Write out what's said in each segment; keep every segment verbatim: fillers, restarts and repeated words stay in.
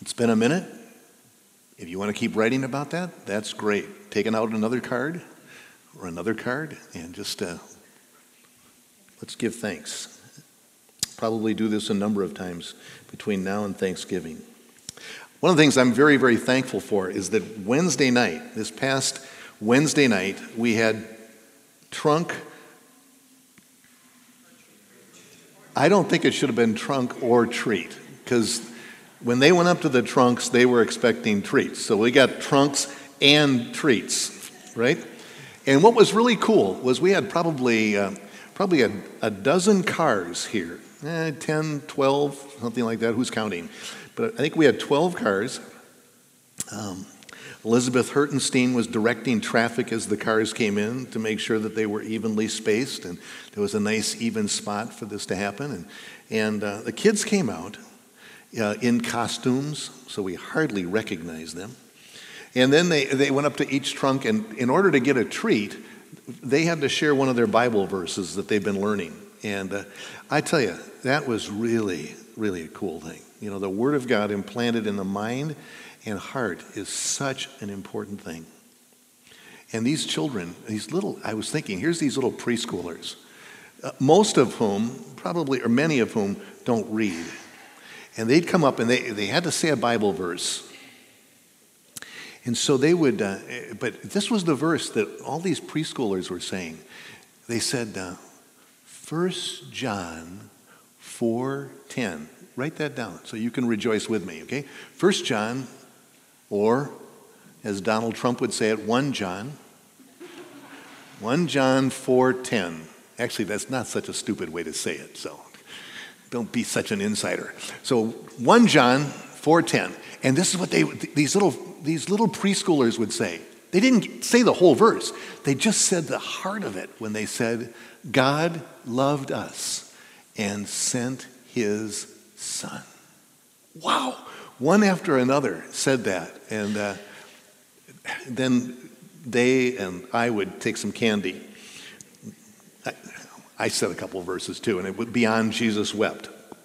It's been a minute. If you want to keep writing about that, that's great. Taking out another card or another card and just uh, let's give thanks. Probably do this a number of times between now and Thanksgiving. One of the things I'm very, very thankful for is that Wednesday night, this past Wednesday night, we had trunk. I don't think it should have been trunk or treat, because when they went up to the trunks, they were expecting treats. So we got trunks and treats, right? And what was really cool was we had probably uh, probably a, a dozen cars here, eh, ten, twelve, something like that. Who's counting? But I think we had twelve cars. Um, Elizabeth Hertenstein was directing traffic as the cars came in to make sure that they were evenly spaced, and there was a nice even spot for this to happen. And, and uh, the kids came out uh, in costumes, so we hardly recognized them. And then they, they went up to each trunk, and in order to get a treat, they had to share one of their Bible verses that they've been learning. And uh, I tell you, that was really, really a cool thing. You know, the Word of God implanted in the mind and heart is such an important thing. And these children, these little, I was thinking, here's these little preschoolers, uh, most of whom, probably, or many of whom, don't read. And they'd come up and they, they had to say a Bible verse. And so they would, uh, but this was the verse that all these preschoolers were saying. They said, uh, First John four ten. Write that down so you can rejoice with me, okay? First John, or as Donald Trump would say it, First John. First John four ten. Actually, that's not such a stupid way to say it, so don't be such an insider. So First John four ten. And this is what they these little these little preschoolers would say. They didn't say the whole verse. They just said the heart of it when they said, God loved us and sent his Son. Wow. One after another said that. And uh, then they and I would take some candy. I, I said a couple of verses too, and it would Beyond Jesus Wept.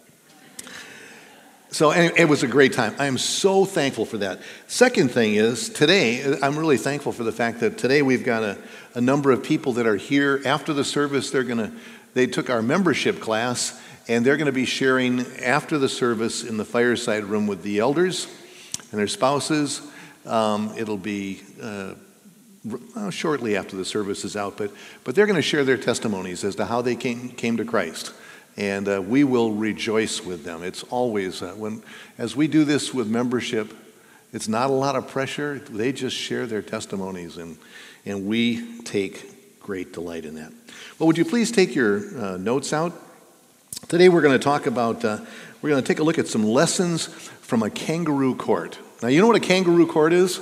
So anyway, it was a great time. I am so thankful for that. Second thing is, today, I'm really thankful for the fact that today we've got a, a number of people that are here. After the service, they're gonna, they took our membership class, and they're going to be sharing after the service in the fireside room with the elders and their spouses. Um, it'll be uh, well, shortly after the service is out, but but they're going to share their testimonies as to how they came came to Christ. And uh, we will rejoice with them. It's always, uh, when as we do this with membership, it's not a lot of pressure. They just share their testimonies, and, and we take great delight in that. Well, would you please take your uh, notes out? Today we're going to talk about, uh, we're going to take a look at some lessons from a kangaroo court. Now, you know what a kangaroo court is?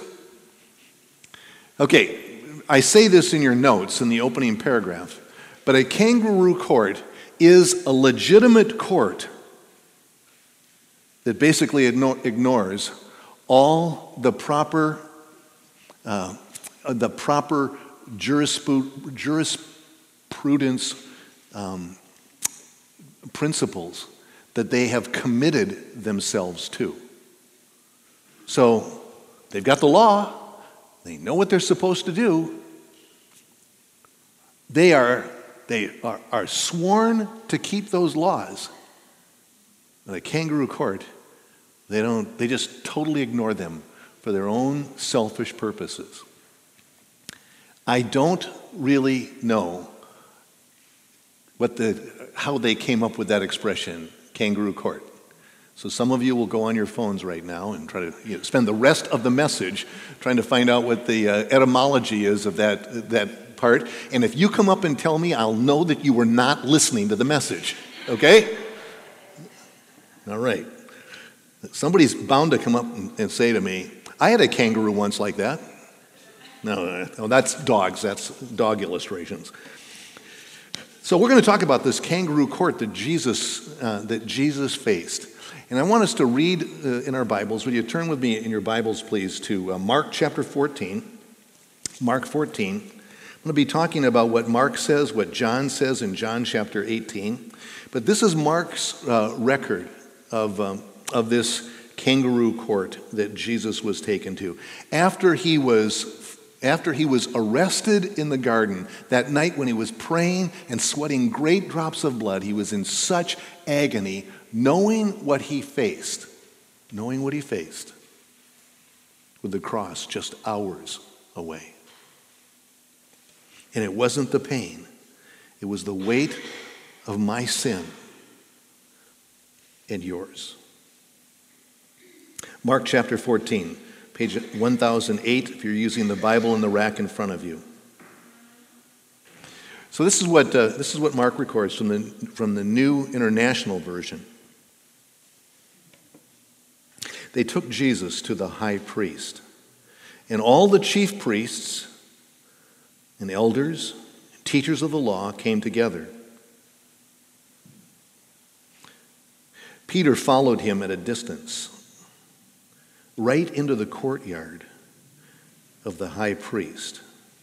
Okay, I say this in your notes in the opening paragraph, but a kangaroo court is a legitimate court that basically ignores all the proper, uh, the proper jurisprudence um, principles that they have committed themselves to. So they've got the law, they know what they're supposed to do, they are they are, are sworn to keep those laws. In a kangaroo court, they don't they just totally ignore them for their own selfish purposes. I don't really know what the how they came up with that expression, kangaroo court. So some of you will go on your phones right now and try to you know, spend the rest of the message trying to find out what the uh, etymology is of that that part. And if you come up and tell me, I'll know that you were not listening to the message. Okay? All right. Somebody's bound to come up and, and say to me, I had a kangaroo once like that. No, no, that's dogs. That's dog illustrations. So we're going to talk about this kangaroo court that Jesus uh, that Jesus faced. And I want us to read uh, in our Bibles. Would you turn with me in your Bibles, please, to uh, Mark chapter fourteen. Mark fourteen. I'm going to be talking about what Mark says, what John says in John chapter eighteen. But this is Mark's uh, record of, um, of this kangaroo court that Jesus was taken to. After he was, after he was arrested in the garden, that night when he was praying and sweating great drops of blood, he was in such agony, knowing what he faced, knowing what he faced, with the cross just hours away. And it wasn't the pain, it was the weight of my sin and yours. Mark chapter fourteen, page one thousand eight, if you're using the Bible in the rack in front of you. So this is what uh, this is what Mark records from the from the New International Version. They took Jesus to the high priest, and all the chief priests and elders, and teachers of the law came together. Peter followed him at a distance, right into the courtyard of the high priest.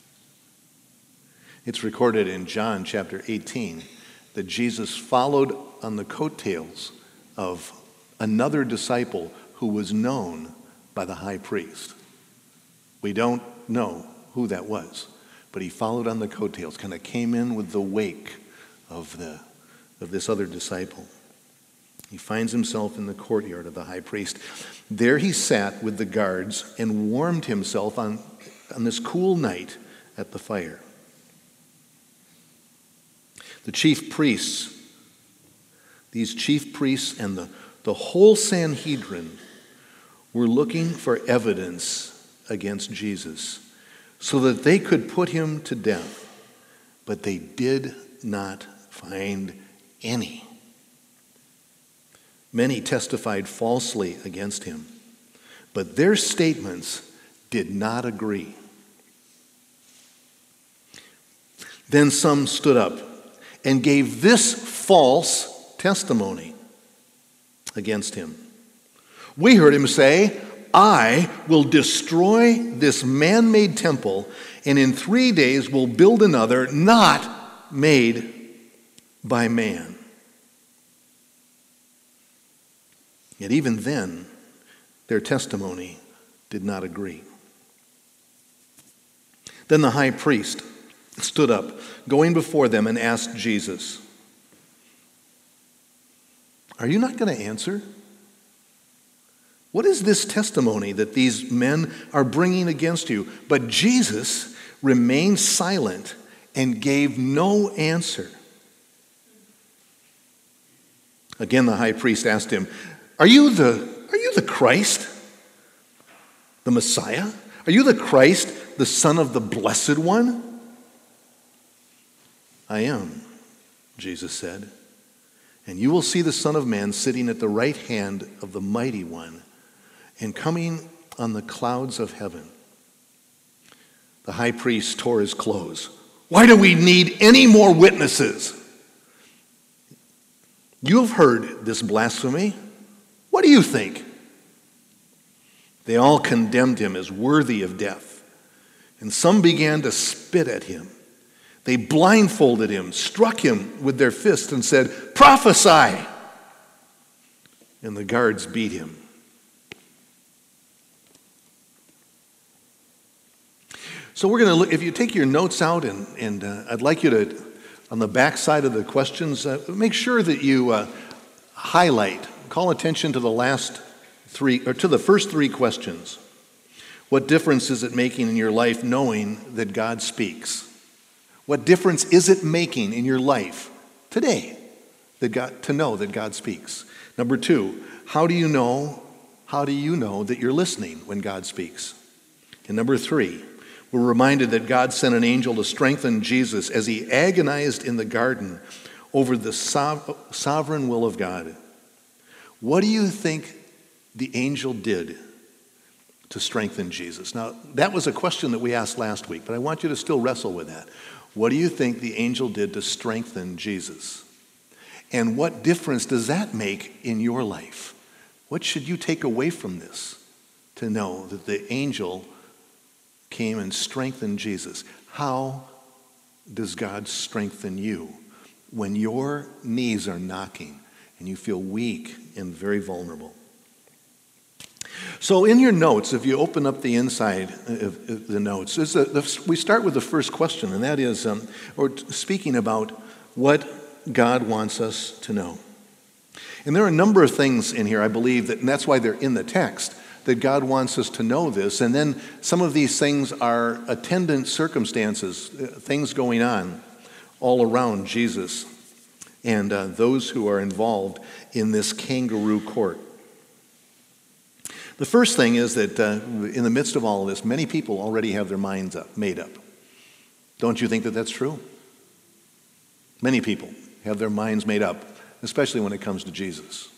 It's recorded in John chapter eighteen that Jesus followed on the coattails of another disciple who was known by the high priest. We don't know who that was, but he followed on the coattails, kind of came in with the wake of the of this other disciple. He finds himself in the courtyard of the high priest. There he sat with the guards and warmed himself on, on this cool night at the fire. The chief priests, these chief priests and the, the whole Sanhedrin were looking for evidence against Jesus so that they could put him to death, but they did not find any. Many testified falsely against him, but their statements did not agree. Then some stood up and gave this false testimony against him. We heard him say, "I will destroy this man-made temple, and in three days will build another not made by man." Yet even then, their testimony did not agree. Then the high priest stood up, going before them, and asked Jesus, "Are you not going to answer? What is this testimony that these men are bringing against you?" But Jesus remained silent and gave no answer. Again, the high priest asked him, Are you the are you the Christ, the Messiah? Are you the Christ, the Son of the Blessed One? "I am," Jesus said, "and you will see the Son of Man sitting at the right hand of the Mighty One and coming on the clouds of heaven." The high priest tore his clothes. "Why do we need any more witnesses? You have heard this blasphemy. What do you think?" They all condemned him as worthy of death, and some began to spit at him. They blindfolded him, struck him with their fists, and said, "Prophesy!" And the guards beat him. So we're going to look, if you take your notes out, and, and uh, I'd like you to, on the back side of the questions, uh, make sure that you uh, highlight, call attention to the last three, or to the first three questions. What difference is it making in your life knowing that God speaks? What difference is it making in your life today that God, to know that God speaks? Number two, how do you know, how do you know that you're listening when God speaks? And number three, we're reminded that God sent an angel to strengthen Jesus as he agonized in the garden over the sov- sovereign will of God. What do you think the angel did to strengthen Jesus? Now, that was a question that we asked last week, but I want you to still wrestle with that. What do you think the angel did to strengthen Jesus? And what difference does that make in your life? What should you take away from this to know that the angel came and strengthened Jesus? How does God strengthen you when your knees are knocking and you feel weak and very vulnerable? So in your notes, if you open up the inside of the notes, is a, the, we start with the first question, and that is, um, or speaking about what God wants us to know. And there are a number of things in here, I believe, that, and that's why they're in the text, that God wants us to know this. And then some of these things are attendant circumstances, things going on all around Jesus and uh, those who are involved in this kangaroo court. The first thing is that uh, in the midst of all of this, many people already have their minds up, made up. Don't you think that that's true? Many people have their minds made up, especially when it comes to Jesus.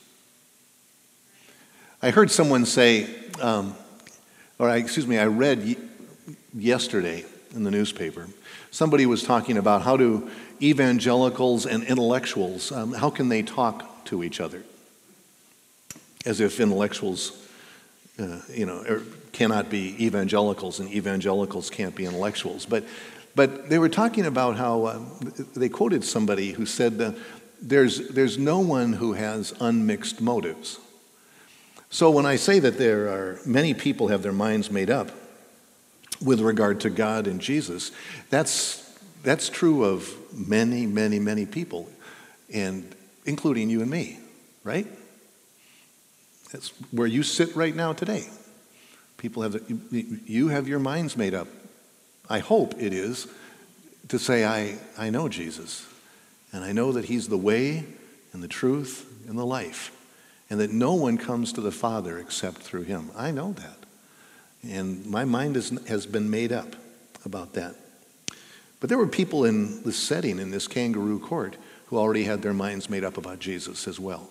I heard someone say, um, or I, excuse me, I read y- yesterday in the newspaper, somebody was talking about how do evangelicals and intellectuals, um, how can they talk to each other? As if intellectuals, uh, you know, er, cannot be evangelicals and evangelicals can't be intellectuals. But, but they were talking about how, uh, they quoted somebody who said, uh, there's, there's no one who has unmixed motives. So when I say that there are many people have their minds made up with regard to God and Jesus, that's that's true of many, many, many people, and including you and me, right? That's where you sit right now today. People have the, you have your minds made up. I hope it is to say I I know Jesus, and I know that He's the way and the truth and the life. And that no one comes to the Father except through Him. I know that. And my mind is, has been made up about that. But there were people in this setting, in this kangaroo court, who already had their minds made up about Jesus as well.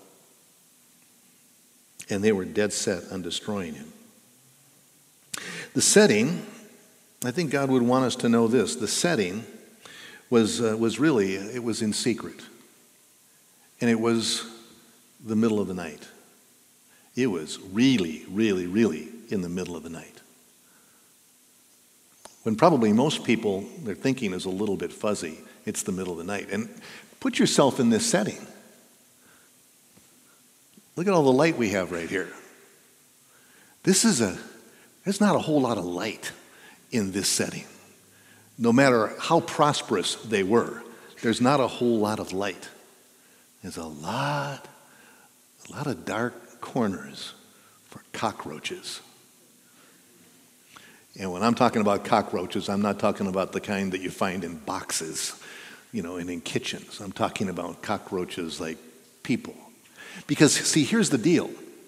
And they were dead set on destroying Him. The setting, I think God would want us to know this. The setting was, uh, was really, it was in secret. And it was the middle of the night. It was really, really, really in the middle of the night. When probably most people, their thinking is a little bit fuzzy, it's the middle of the night. And put yourself in this setting. Look at all the light we have right here. This is a, there's not a whole lot of light in this setting. No matter how prosperous they were, there's not a whole lot of light. There's a lot A lot of dark corners for cockroaches. And when I'm talking about cockroaches, I'm not talking about the kind that you find in boxes, you know, and in kitchens. I'm talking about cockroaches like people. Because, see, here's the deal.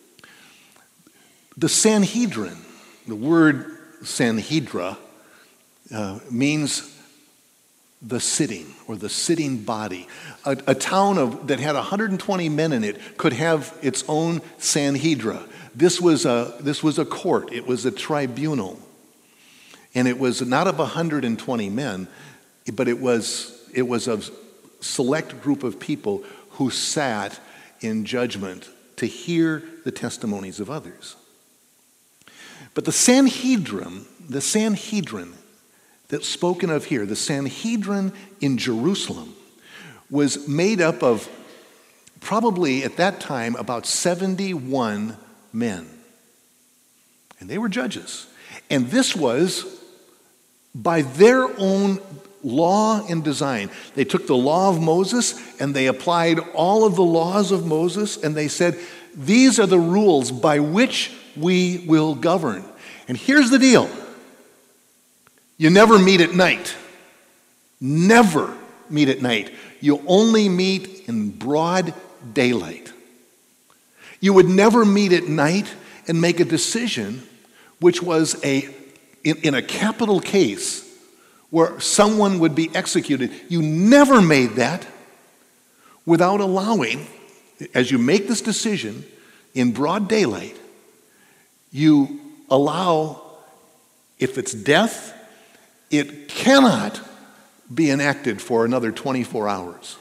The Sanhedrin, the word Sanhedra, uh, means the sitting, or the sitting body. A, a town of, that had one hundred twenty men in it could have its own Sanhedra. This was a, this was a court. It was a tribunal. And it was not of one hundred twenty men, but it was, it was a select group of people who sat in judgment to hear the testimonies of others. But the Sanhedrin, the Sanhedrin, that's spoken of here, the Sanhedrin in Jerusalem, was made up of probably at that time about seventy-one men. And they were judges. And this was by their own law and design. They took the law of Moses and they applied all of the laws of Moses, and they said, these are the rules by which we will govern. And here's the deal. You never meet at night. Never meet at night. You only meet in broad daylight. You would never meet at night and make a decision which was a, in, in a capital case where someone would be executed. You never made that without allowing, as you make this decision in broad daylight, you allow, if it's death, it cannot be enacted for another twenty-four hours.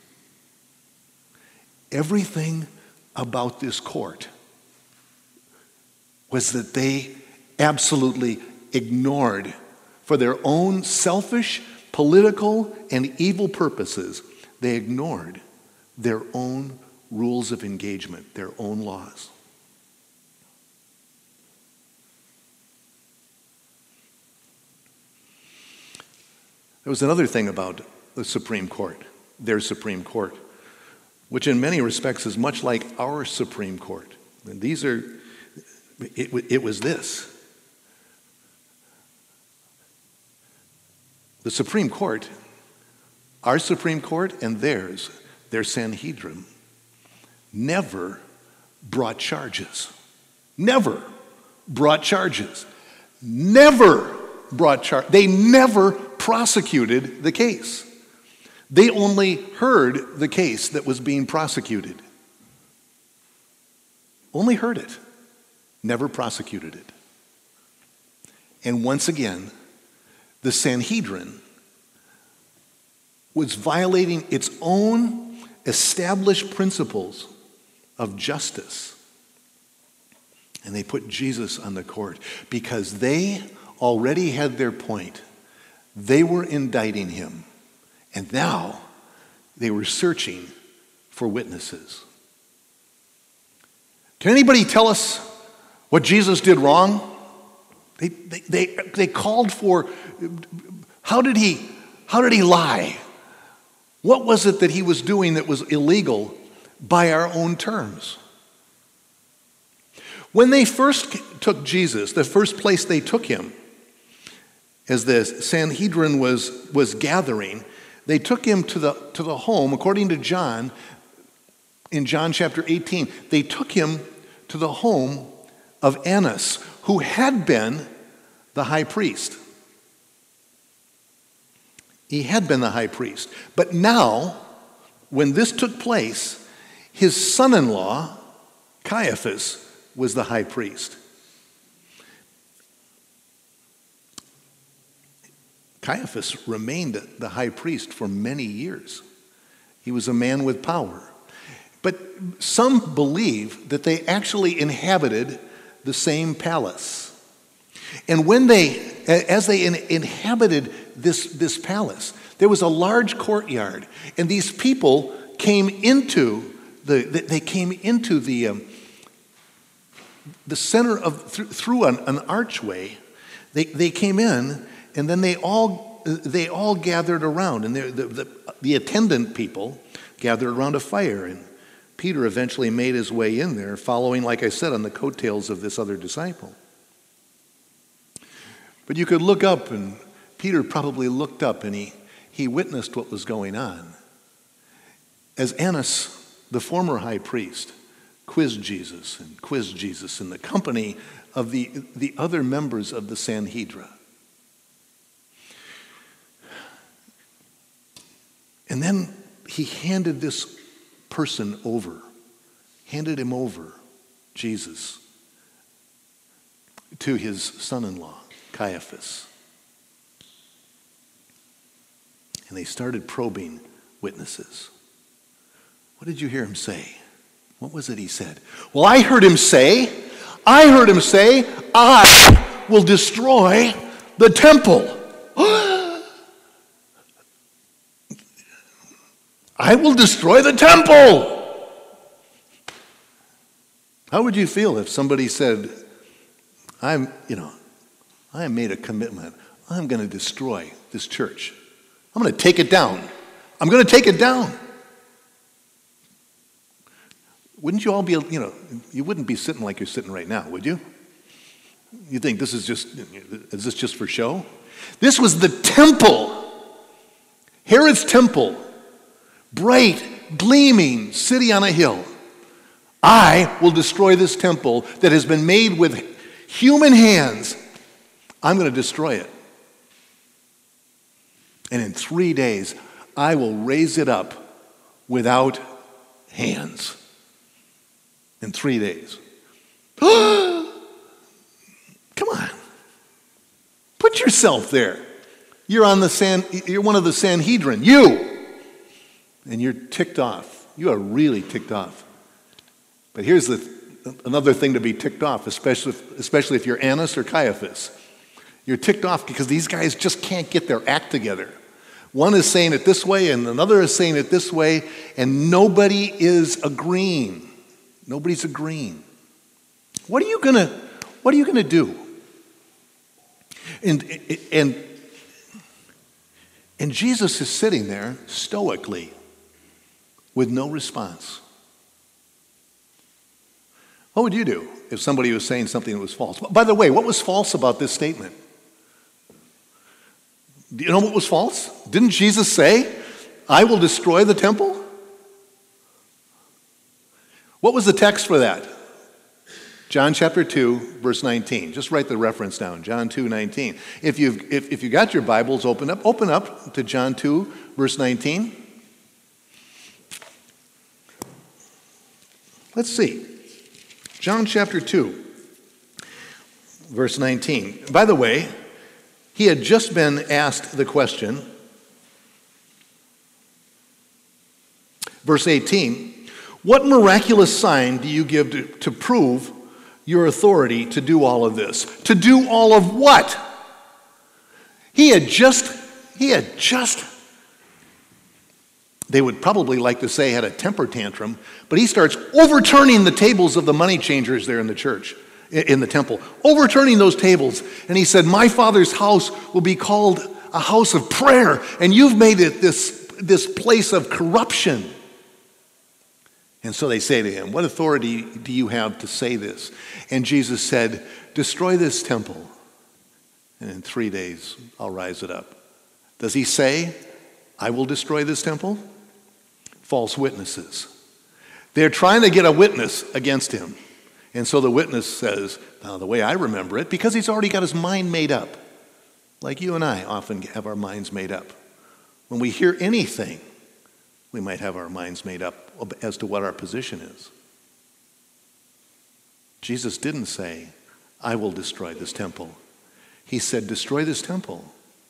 Everything about this court was that they absolutely ignored, for their own selfish, political, and evil purposes, they ignored their own rules of engagement, their own laws. There was another thing about the Supreme Court, their Supreme Court, which in many respects is much like our Supreme Court. And these are, it, it was this. The Supreme Court, our Supreme Court and theirs, their Sanhedrin, never brought charges. Never brought charges. Never brought charges. They never prosecuted the case. They only heard the case that was being prosecuted. Only heard it. Never prosecuted it. And once again, the Sanhedrin was violating its own established principles of justice. And they put Jesus on the court because they already had their point. They were indicting him. And now they were searching for witnesses. Can anybody tell us what Jesus did wrong? They, they, they, they called for, how did he, how did he lie? What was it that he was doing that was illegal by our own terms? When they first took Jesus, the first place they took him, as the Sanhedrin was, was gathering, they took him to the, to the home, according to John, in John chapter eighteen, they took him to the home of Annas, who had been the high priest. He had been the high priest. But now, when this took place, his son-in-law, Caiaphas, was the high priest. Caiaphas remained the high priest for many years. He was a man with power. But some believe that they actually inhabited the same palace. And when they, as they in, inhabited this, this palace, there was a large courtyard, and these people came into the, they came into the, um, the center of, through, through an, an archway. They, they came in, and then they all, they all gathered around, and the, the, the attendant people gathered around a fire, and Peter eventually made his way in there, following, like I said, on the coattails of this other disciple. But you could look up, and Peter probably looked up, and he, he witnessed what was going on. As Annas, the former high priest, quizzed Jesus and quizzed Jesus in the company of the, the other members of the Sanhedrin. And then he handed this person over, handed him over, Jesus, to his son-in-law, Caiaphas. And they started probing witnesses. What did you hear him say? What was it he said? Well, I heard him say, I heard him say, I will destroy the temple. I will destroy the temple. How would you feel if somebody said, I'm, you know, I made a commitment. I'm going to destroy this church. I'm going to take it down. I'm going to take it down. Wouldn't you all be, you know, you wouldn't be sitting like you're sitting right now, would you? You think this is just, is this just for show? This was the temple. Herod's temple. Bright, gleaming city on a hill. I will destroy this temple that has been made with human hands. I'm going to destroy it. And in three days, I will raise it up without hands. In three days. Come on. Put yourself there. You're on the San, you're one of the Sanhedrin. You. And you're ticked off. You are really ticked off. But here's the, another thing to be ticked off, especially if, especially if you're Annas or Caiaphas. You're ticked off because these guys just can't get their act together. One is saying it this way, and another is saying it this way, and nobody is agreeing. Nobody's agreeing. What are you gonna, what are you gonna do? And, and And Jesus is sitting there stoically with no response. What would you do if somebody was saying something that was false? By the way, what was false about this statement? Do you know what was false? Didn't Jesus say, I will destroy the temple? What was the text for that? John chapter two, verse nineteen. Just write the reference down, John two, nineteen. If you've if, if you got your Bibles open up, open up to John two, verse nineteen. Let's see. John chapter two, verse nineteen. By the way, he had just been asked the question, verse eighteen, what miraculous sign do you give to, to prove your authority to do all of this? To do all of what? He had just, he had just, they would probably like to say had a temper tantrum, but he starts overturning the tables of the money changers there in the church, in the temple, overturning those tables. And he said, my Father's house will be called a house of prayer, and you've made it this, this place of corruption. And so they say to him, what authority do you have to say this? And Jesus said, destroy this temple, and in three days I'll rise it up. Does he say, I will destroy this temple? False witnesses. They're trying to get a witness against him. And so the witness says, now the way I remember it, because he's already got his mind made up, like you and I often have our minds made up. When we hear anything, we might have our minds made up as to what our position is. Jesus didn't say, I will destroy this temple. He said, destroy this temple.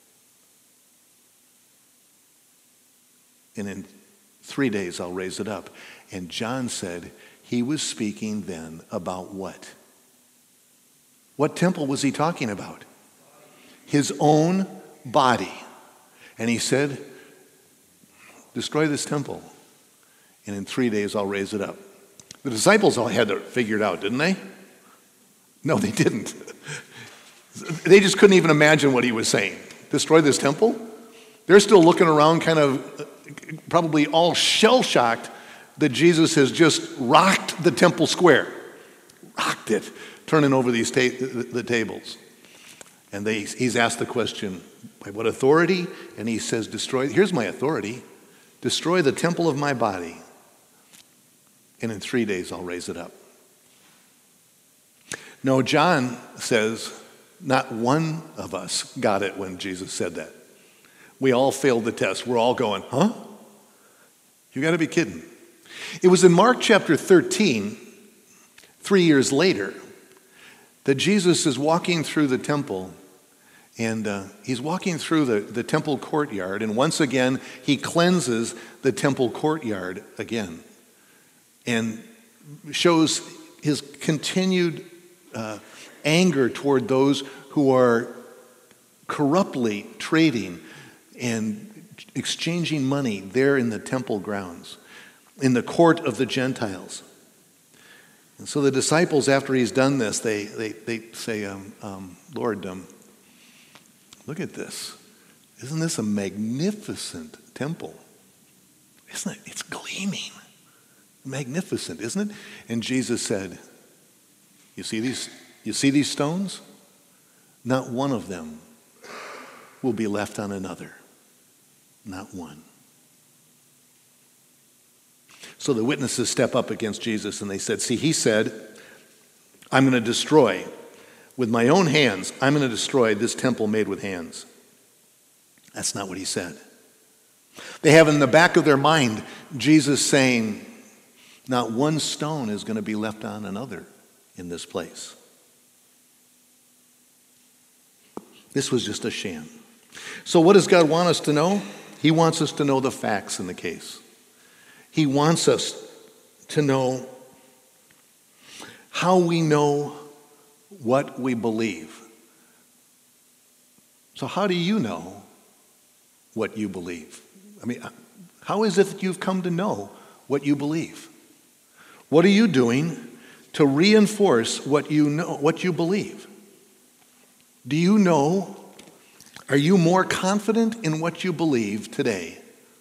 And in three days I'll raise it up. And John said he was speaking then about what? What temple was he talking about? His own body. And he said, destroy this temple, and in three days I'll raise it up. The disciples all had to figure it out, didn't they? No, they didn't. They just couldn't even imagine what he was saying. Destroy this temple? They're still looking around kind of probably all shell-shocked that Jesus has just rocked the temple square. Rocked it, turning over these ta- the tables. And they, he's asked the question, by what authority? And he says, destroy, here's my authority. Destroy the temple of my body, and in three days I'll raise it up. No, John says, not one of us got it when Jesus said that. We all failed the test. We're all going, huh? You got to be kidding. It was in Mark chapter thirteen, three years later, that Jesus is walking through the temple. And uh, he's walking through the, the temple courtyard, and once again, he cleanses the temple courtyard again and shows his continued uh, anger toward those who are corruptly trading and exchanging money there in the temple grounds, in the court of the Gentiles. And so the disciples, after he's done this, they, they, they say, um, um, Lord, um, look at this. Isn't this a magnificent temple? Isn't it? It's gleaming. Magnificent, isn't it? And Jesus said, you see these, you see these stones? Not one of them will be left on another. Not one. So the witnesses step up against Jesus and they said, see, he said, I'm going to destroy with my own hands, I'm going to destroy this temple made with hands. That's not what he said. They have in the back of their mind Jesus saying, not one stone is going to be left on another in this place. This was just a sham. So what does God want us to know? He wants us to know the facts in the case. He wants us to know how we know what we believe. So how do you know what you believe? I mean, how is it that you've come to know what you believe? What are you doing to reinforce what you know, what you believe? Do you know Are you more confident in what you believe today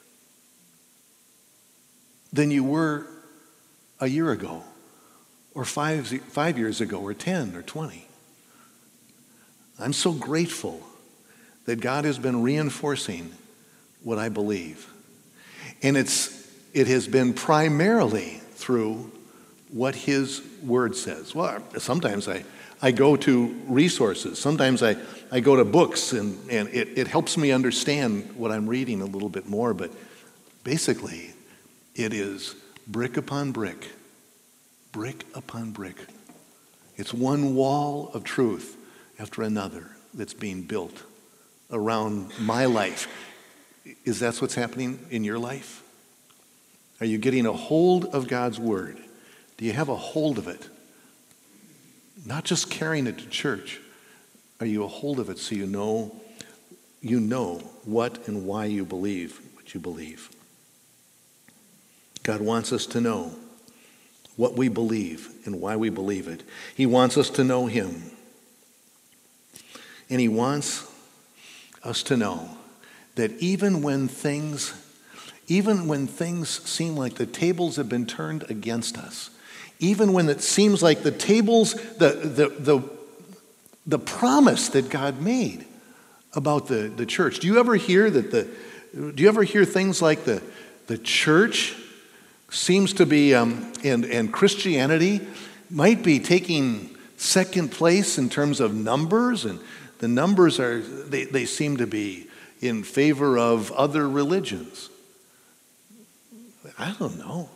than you were a year ago, or five, five years ago, or ten, or twenty? I'm so grateful that God has been reinforcing what I believe. And it's it has been primarily through what his word says. Well, sometimes I, I go to resources. Sometimes I, I go to books, and, and it, it helps me understand what I'm reading a little bit more. But basically, it is brick upon brick, brick upon brick. It's one wall of truth after another that's being built around my life. Is that what's happening in your life? Are you getting a hold of God's word? Do you have a hold of it? Not just carrying it to church. Are you a hold of it so you know you know what and why you believe what you believe? God wants us to know what we believe and why we believe it. He wants us to know him. And he wants us to know that even when things, even when things seem like the tables have been turned against us, even when it seems like the tables, the the the, the promise that God made about the, the church. Do you ever hear that the do you ever hear things like the the church seems to be um, and, and Christianity might be taking second place in terms of numbers, and the numbers are they, they seem to be in favor of other religions. I don't know.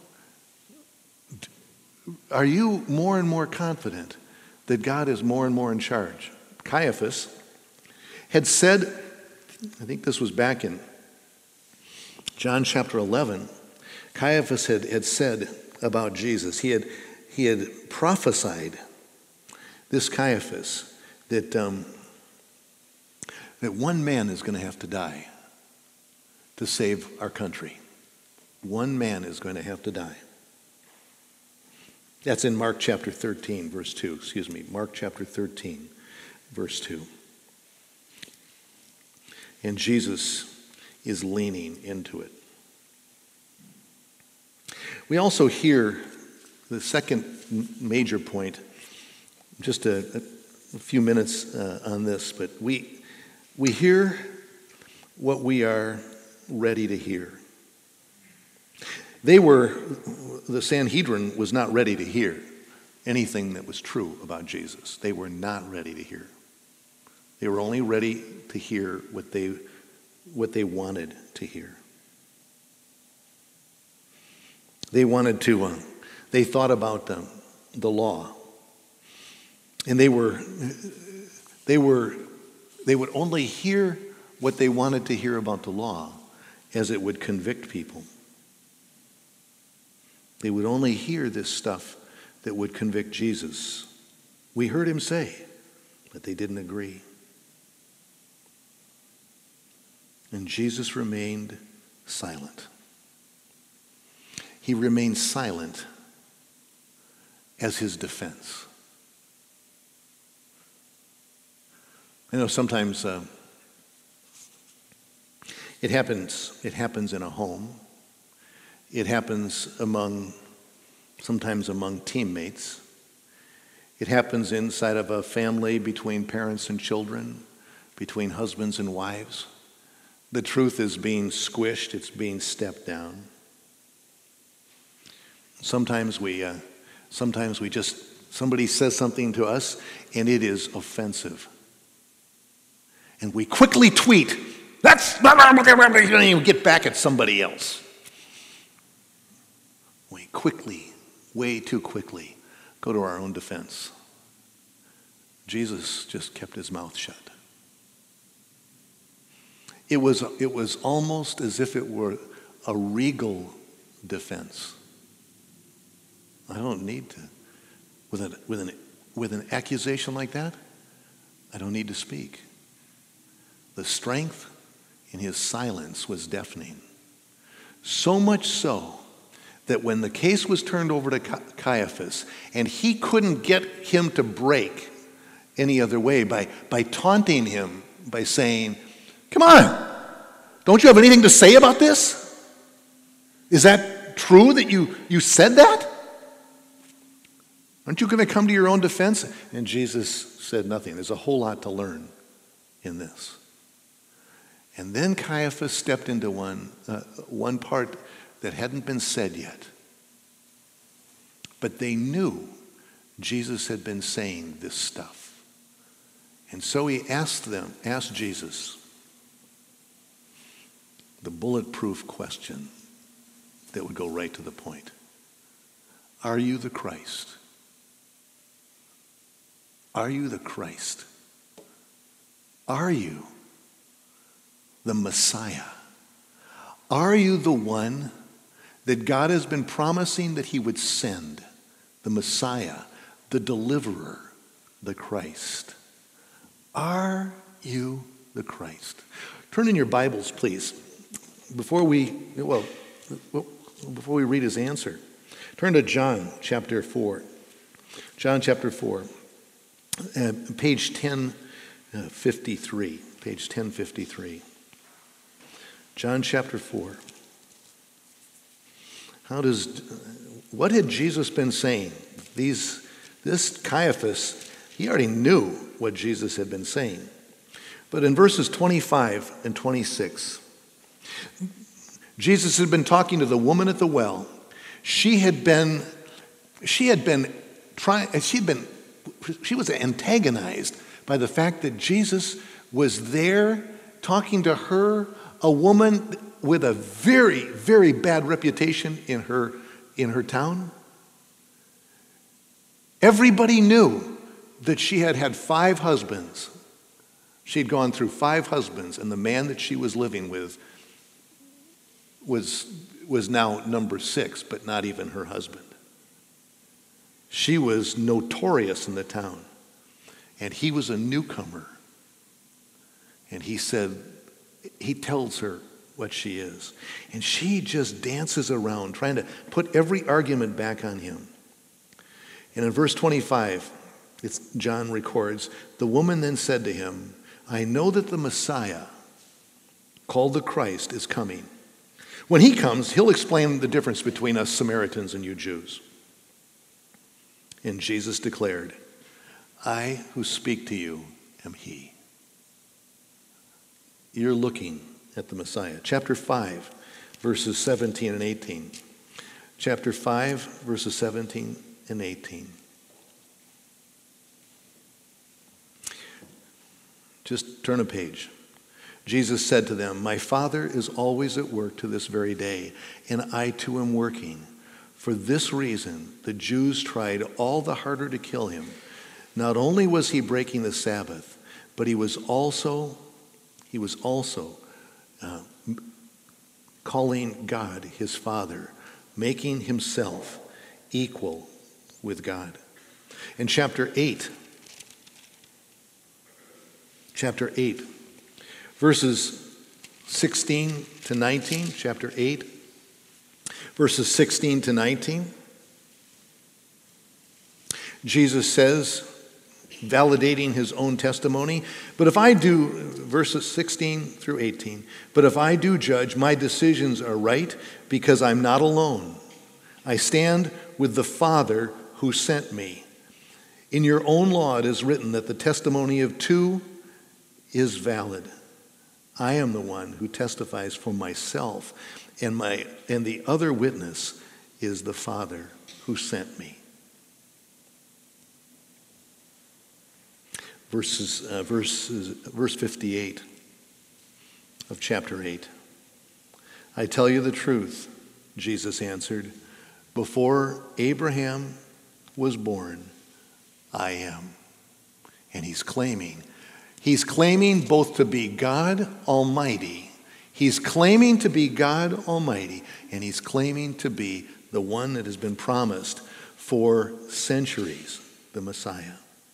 Are you more and more confident that God is more and more in charge? Caiaphas had said, I think this was back in John chapter eleven, Caiaphas had, had said about Jesus, he had, he had prophesied, this Caiaphas, that, um, that one man is going to have to die to save our country. One man is going to have to die. That's in Mark chapter thirteen, verse two. Excuse me, Mark chapter thirteen, verse two. And Jesus is leaning into it. We also hear the second major point, just a, a few minutes uh, on this, but we, we hear what we are ready to hear. They were, the Sanhedrin was not ready to hear anything that was true about Jesus. They were not ready to hear. They were only ready to hear what they, what they wanted to hear. They wanted to, uh, they thought about um, the law. And they were, they were, they would only hear what they wanted to hear about the law as it would convict people. They would only hear this stuff that would convict Jesus. We heard him say, but they didn't agree. And Jesus remained silent. He remained silent as his defense. I know sometimes uh, it happens, it happens in a home. It happens among, sometimes among teammates. It happens inside of a family between parents and children, between husbands and wives. The truth is being squished, it's being stepped down. Sometimes we, uh, sometimes we just, somebody says something to us and it is offensive. And we quickly tweet, that's, you get back at somebody else. We quickly, way too quickly, go to our own defense. Jesus just kept his mouth shut. It was, it was almost as if it were a regal defense. I don't need to, with an, with an, with an accusation like that, I don't need to speak. The strength in his silence was deafening. So much so that when the case was turned over to Caiaphas, and he couldn't get him to break any other way by, by taunting him, by saying, Come on. Don't you have anything to say about this? Is that true that you, you said that? Aren't you going to come to your own defense? And Jesus said nothing. There's a whole lot to learn in this. And then Caiaphas stepped into one, uh, one part that hadn't been said yet. But they knew Jesus had been saying this stuff. And so he asked them, asked Jesus, the bulletproof question that would go right to the point. Are you the Christ? Are you the Christ? Are you the Messiah? Are you the one that God has been promising that he would send? The Messiah, the deliverer, the Christ. Are you the Christ? Turn in your Bibles, please. Before we, well, before we read his answer, turn to John chapter four. John chapter four, uh, page ten fifty-three. Page ten fifty-three. John chapter four. How does, what had Jesus been saying? These, this Caiaphas, he already knew what Jesus had been saying. But in verses twenty-five and twenty-six, Jesus had been talking to the woman at the well. She had been, she had been trying, she'd been, she was antagonized by the fact that Jesus was there talking to her, a woman with a very, very bad reputation in her, in her town. Everybody knew that she had had five husbands. She'd gone through five husbands, and the man that she was living with was, was now number six, but not even her husband. She was notorious in the town, and he was a newcomer. And he said, he tells her what she is. And she just dances around, trying to put every argument back on him. And in verse twenty-five, it's, John records, the woman then said to him, I know that the Messiah, called the Christ, is coming. When he comes, he'll explain the difference between us Samaritans and you Jews. And Jesus declared, I who speak to you am he. You're looking at the Messiah. Chapter five, verses seventeen and eighteen. Chapter five, verses seventeen and eighteen. Just turn a page. Jesus said to them, my Father is always at work to this very day, and I too am working. For this reason, the Jews tried all the harder to kill him. Not only was he breaking the Sabbath, but he was also, he was also uh, calling God his Father, making himself equal with God. In chapter eight, chapter eight, verses sixteen to nineteen, chapter eight, verses sixteen to nineteen, Jesus says, validating his own testimony, but if I do, verses sixteen through eighteen, but if I do judge, my decisions are right because I'm not alone. I stand with the Father who sent me. In your own law it is written that the testimony of two is valid. I am the one who testifies for myself, and my and the other witness is the Father who sent me. Verses, uh, verses, verse fifty-eight of chapter eight. I tell you the truth, Jesus answered, before Abraham was born, I am. And he's claiming, he's claiming both to be God Almighty. He's claiming to be God Almighty, and he's claiming to be the one that has been promised for centuries, the Messiah.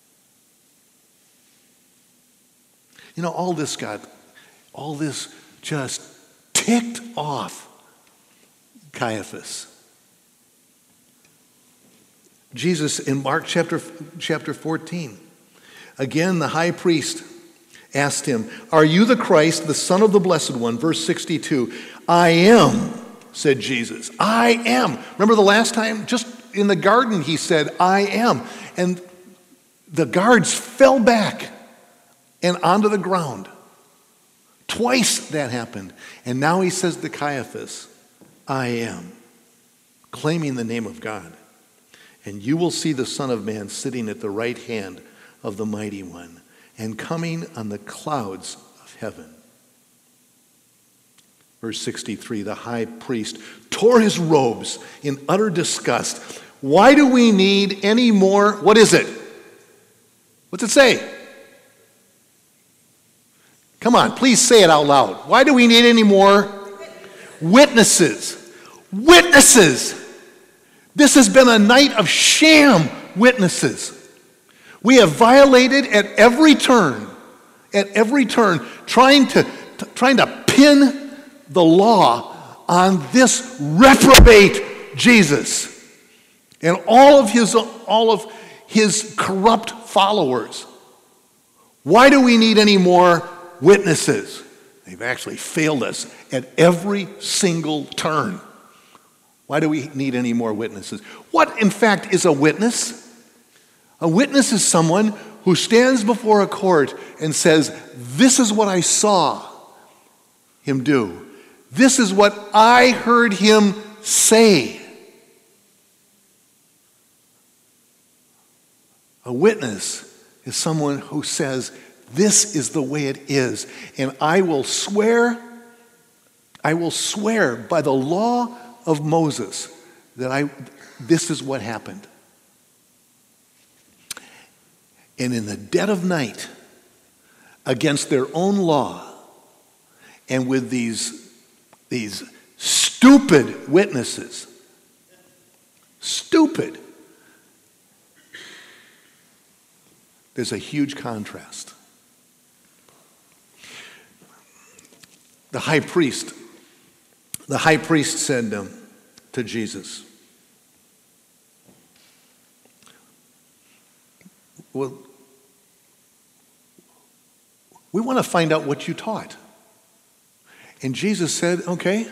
You know, all this got, all this just ticked off Caiaphas. Jesus in Mark chapter, chapter fourteen, again the high priest asked him, "Are you the Christ, the Son of the Blessed One?" Verse sixty-two, "I am," said Jesus. "I am." Remember the last time? Just in the garden he said, "I am." And the guards fell back and onto the ground. Twice that happened. And now he says to Caiaphas, "I am," claiming the name of God. "And you will see the Son of Man sitting at the right hand of the Mighty One and coming on the clouds of heaven." Verse sixty-three, the high priest tore his robes in utter disgust. "Why do we need any more?" What is it? What's it say? Come on, please say it out loud. Why do we need any more witnesses? Witnesses! This has been a night of sham witnesses. We have violated at every turn, at every turn, trying to, t- trying to pin the law on this reprobate Jesus and all of his, all of his corrupt followers. Why do we need any more witnesses? They've actually failed us at every single turn. Why do we need any more witnesses? What, in fact, is a witness? A witness is someone who stands before a court and says, "This is what I saw him do. This is what I heard him say." A witness is someone who says, "This is the way it is, and I will swear, I will swear by the law of Moses that I, this is what happened." And in the dead of night, against their own law, and with these, these stupid witnesses, stupid, there's a huge contrast. The high priest, the high priest said um, to Jesus, "Well, we want to find out what you taught." And Jesus said, "Okay,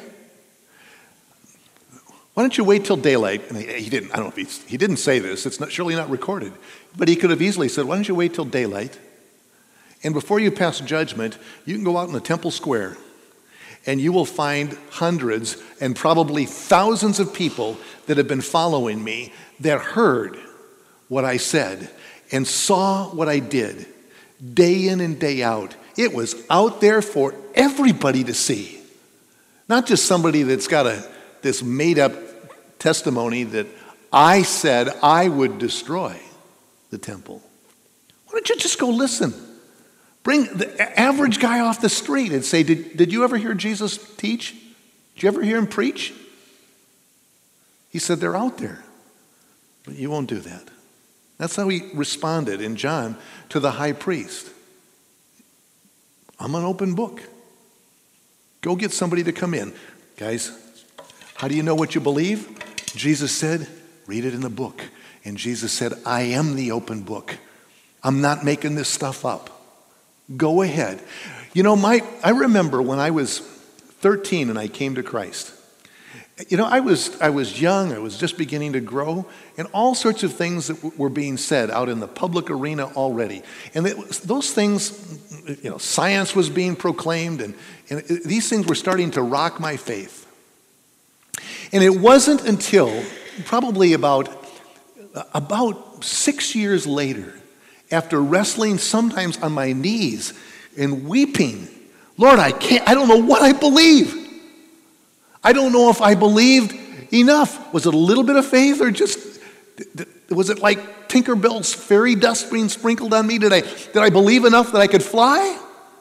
why don't you wait till daylight?" And he, he didn't, I don't know if he, he didn't say this, it's not, surely not recorded, but he could have easily said, "Why don't you wait till daylight? And before you pass judgment, you can go out in the temple square and you will find hundreds and probably thousands of people that have been following me that heard what I said and saw what I did day in and day out. It was out there for everybody to see. Not just somebody that's got a this made-up testimony that I said I would destroy the temple. Why don't you just go listen? Bring the average guy off the street and say, did, did you ever hear Jesus teach? Did you ever hear him preach?" He said, "They're out there." But you won't do that. That's how he responded in John to the high priest. "I'm an open book. Go get somebody to come in." Guys, how do you know what you believe? Jesus said, "Read it in the book." And Jesus said, "I am the open book. I'm not making this stuff up. Go ahead." You know, my I remember when I was thirteen and I came to Christ. You know, I was I was young, I was just beginning to grow, and all sorts of things that w- were being said out in the public arena already. And it was, those things, you know, science was being proclaimed, and, and it, these things were starting to rock my faith. And it wasn't until probably about, about six years later, after wrestling sometimes on my knees and weeping, "Lord, I can't, I don't know what I believe. I don't know if I believed enough." Was it a little bit of faith, or just, was it like Tinkerbell's fairy dust being sprinkled on me? Did I, did I believe enough that I could fly?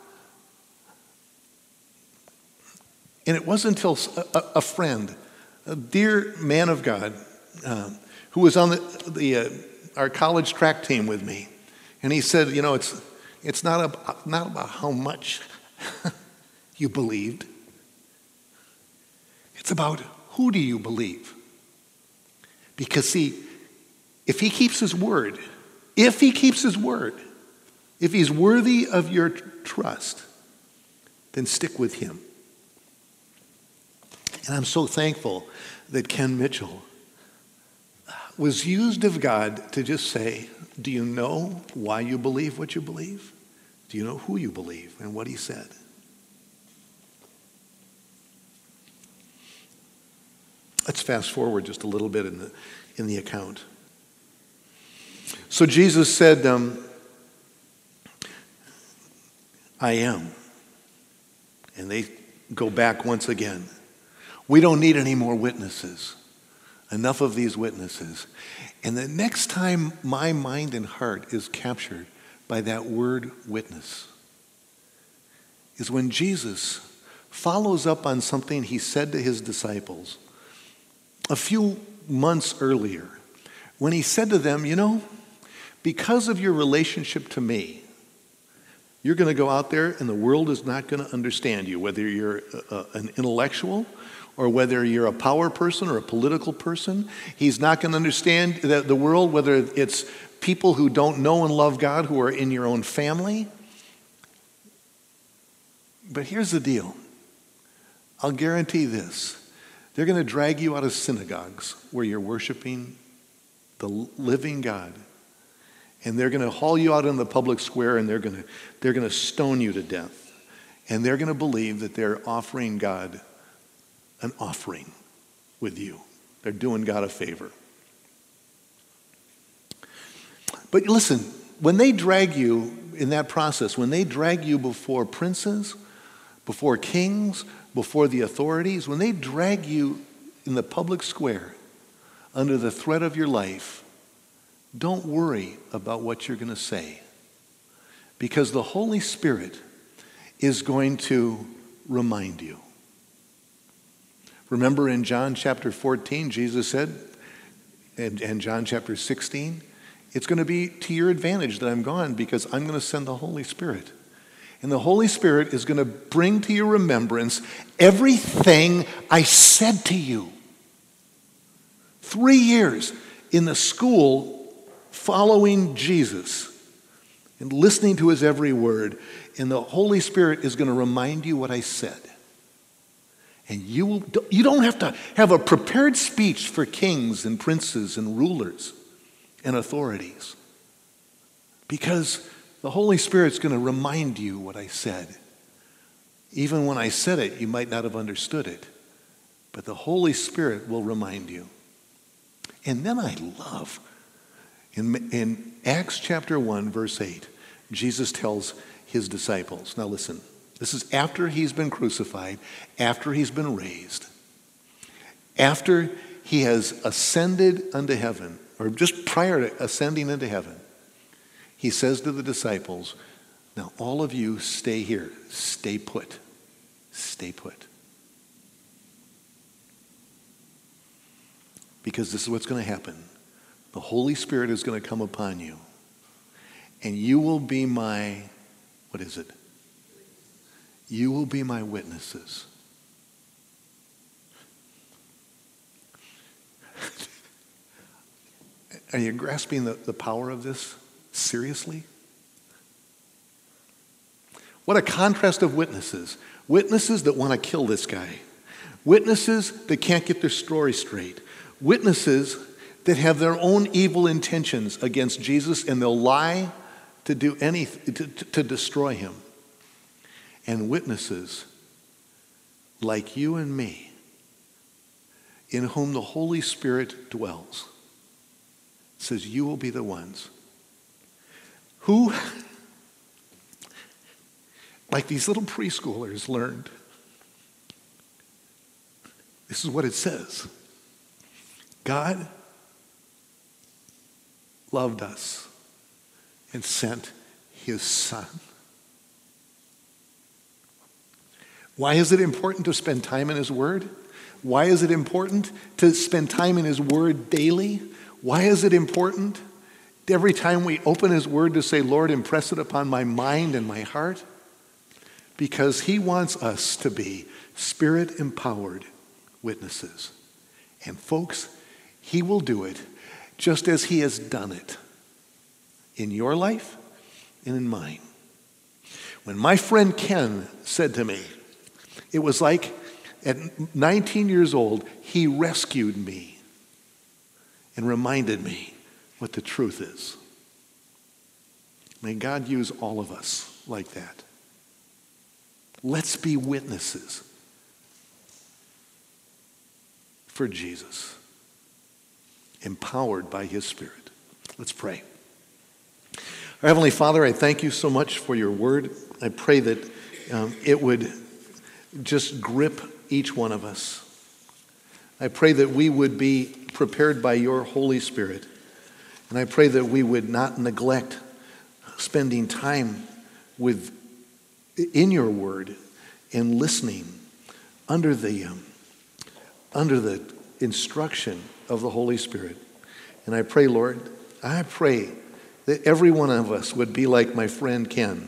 And it wasn't until a, a friend, a dear man of God, uh, who was on the, the uh, our college track team with me, and he said, "You know, it's it's not about, not about how much you believed. It's about who do you believe." Because see, if he keeps his word, if he keeps his word, if he's worthy of your trust, then stick with him. And I'm so thankful that Ken Mitchell was used of God to just say, do you know why you believe what you believe? Do you know who you believe and what he said? Let's fast forward just a little bit in the, in the account. So Jesus said, um, I am. And they go back once again. We don't need any more witnesses. Enough of these witnesses. And the next time my mind and heart is captured by that word witness is when Jesus follows up on something he said to his disciples a few months earlier, when he said to them, you know, because of your relationship to me, you're going to go out there and the world is not going to understand you, whether you're a, a, an intellectual or whether you're a power person or a political person. He's not going to understand the, the world, whether it's people who don't know and love God who are in your own family. But here's the deal. I'll guarantee this. They're going to drag you out of synagogues where you're worshiping the living God. And they're going to haul you out in the public square and they're going to, they're going to stone you to death. And they're going to believe that they're offering God an offering with you. They're doing God a favor. But listen, when they drag you in that process, when they drag you before princes, before kings, before the authorities, when they drag you in the public square under the threat of your life, don't worry about what you're going to say, because the Holy Spirit is going to remind you. Remember in John chapter fourteen, Jesus said, and, and John chapter sixteen, it's going to be to your advantage that I'm gone because I'm going to send the Holy Spirit. And the Holy Spirit is going to bring to your remembrance everything I said to you. Three years in the school following Jesus and listening to his every word, and the Holy Spirit is going to remind you what I said. And you will, you don't have to have a prepared speech for kings and princes and rulers and authorities, because the Holy Spirit's going to remind you what I said. Even when I said it, you might not have understood it, but the Holy Spirit will remind you. And then I love, in, in Acts chapter one, verse eight, Jesus tells his disciples, now listen, this is after he's been crucified, after he's been raised, after he has ascended unto heaven, or just prior to ascending into heaven. He says to the disciples, now all of you stay here, stay put, stay put. Because this is what's going to happen. The Holy Spirit is going to come upon you, and you will be my, what is it? You will be my witnesses. Are you grasping the, the power of this seriously? What a contrast of witnesses. Witnesses that want to kill this guy. Witnesses that can't get their story straight. Witnesses that have their own evil intentions against Jesus, and they'll lie to do anything, to, to, to destroy him. And witnesses like you and me, in whom the Holy Spirit dwells, says you will be the ones who, like these little preschoolers learned, this is what it says. God loved us and sent his Son. Why is it important to spend time in his word? Why is it important to spend time in his word daily? Why is it important every time we open his word to say, Lord, impress it upon my mind and my heart? Because he wants us to be Spirit-empowered witnesses. And folks, he will do it just as he has done it in your life and in mine. When my friend Ken said to me, it was like at nineteen years old, he rescued me and reminded me what the truth is. May God use all of us like that. Let's be witnesses for Jesus, empowered by his Spirit. Let's pray. Our Heavenly Father, I thank you so much for your word. I pray that um, it would just grip each one of us. I pray that we would be prepared by your Holy Spirit. And I pray that we would not neglect spending time with in your word and listening under the um, under the instruction of the Holy Spirit. And I pray, Lord, I pray that every one of us would be like my friend Ken,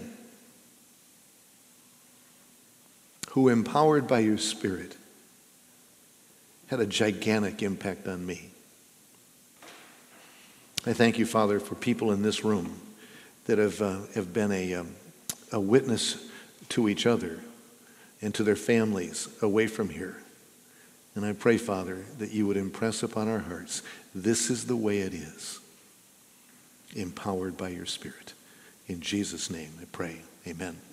who, empowered by your Spirit, had a gigantic impact on me. I thank you, Father, for people in this room that have uh, have been a um, a witness to each other and to their families away from here. And I pray, Father, that you would impress upon our hearts, this is the way it is, empowered by your Spirit. In Jesus' name I pray, amen.